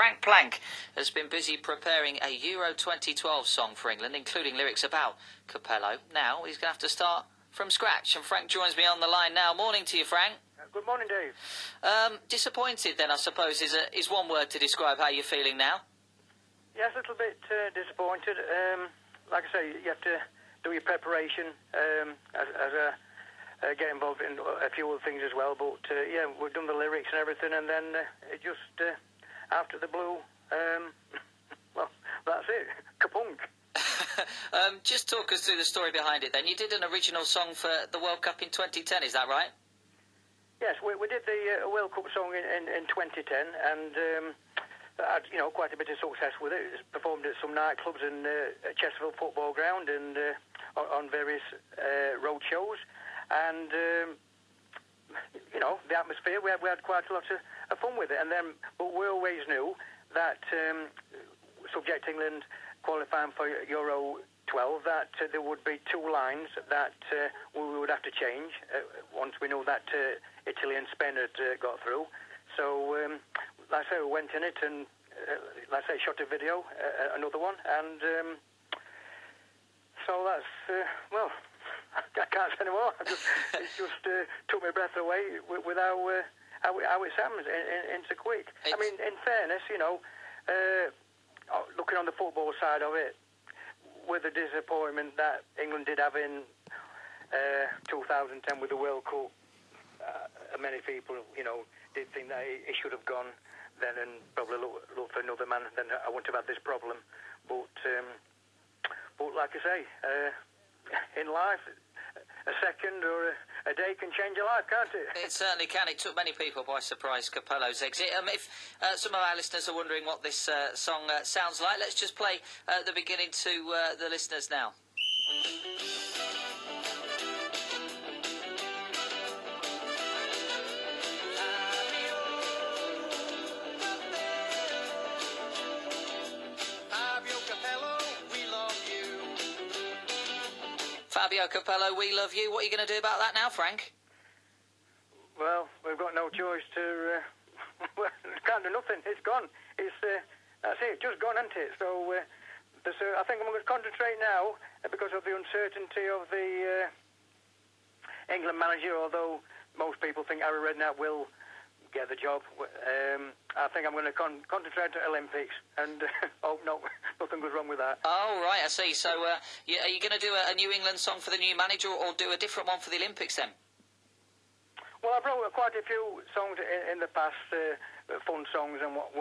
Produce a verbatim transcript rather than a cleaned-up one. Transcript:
Frank Plank has been busy preparing a Euro twenty twelve song for England, including lyrics about Capello. Now he's going to have to start from scratch, and Frank joins me on the line now. Morning to you, Frank. Uh, good morning, Dave. Um, disappointed, then, I suppose, is, a, is one word to describe how you're feeling now. Yes, a little bit uh, disappointed. Um, like I say, you have to do your preparation um, as, as a... Uh, get involved in a few other things as well, but uh, yeah, we've done the lyrics and everything, and then uh, it just uh, after the blue, um, well, that's it, kapunk. um, just talk us through the story behind it then. You did an original song for the World Cup in twenty ten, is that right? Yes, we, we did the uh, World Cup song in, in, in twenty ten, and um, had, you know, quite a bit of success with it. It was performed at some nightclubs in uh, at Chesterfield Football Ground and uh, on, on various uh, road shows. And, um, you know, the atmosphere, we had, we had quite a lot of, of fun with it. And then, but we always knew that, um, subject England qualifying for Euro twelve, that uh, there would be two lines that uh, we would have to change uh, once we knew that uh, Italy and Spain had uh, got through. So, um, like I say, we went in it and, uh, like I say, shot a video, uh, another one. And um, so that's, uh, well... I can't say anymore. Just, it just uh, took my breath away with, with how, uh, how, it, how it sounds in, in, in so quick. It's... I mean, in fairness, you know, uh, looking on the football side of it, with the disappointment that England did have in uh, two thousand ten with the World Cup, uh, many people, you know, did think that it, it should have gone then and probably look, look for another man. Then I wouldn't have had this problem. But, um, but like I say, uh, in life, a second or a, a day can change your life, can't it? It certainly can. It took many people by surprise, Capello's exit. Um, if uh, some of our listeners are wondering what this uh, song uh, sounds like, let's just play uh, the beginning to uh, the listeners now. Fabio Capello, we love you. What are you going to do about that now, Frank? Well, we've got no choice to... Uh, well, can't do nothing. It's gone. It's uh, that's it. Just gone, isn't it? So uh, this, uh, I think I'm going to concentrate now uh, because of the uncertainty of the uh, England manager, although most people think Harry Redknapp will get the job. Um, I think I'm going to con concentrate on Olympics and uh, hope no, nothing goes wrong with that. Oh, right, I see. So uh, you, are you going to do a, a New England song for the new manager or do a different one for the Olympics then? Well, I've wrote quite a few songs in, in the past, uh, fun songs and what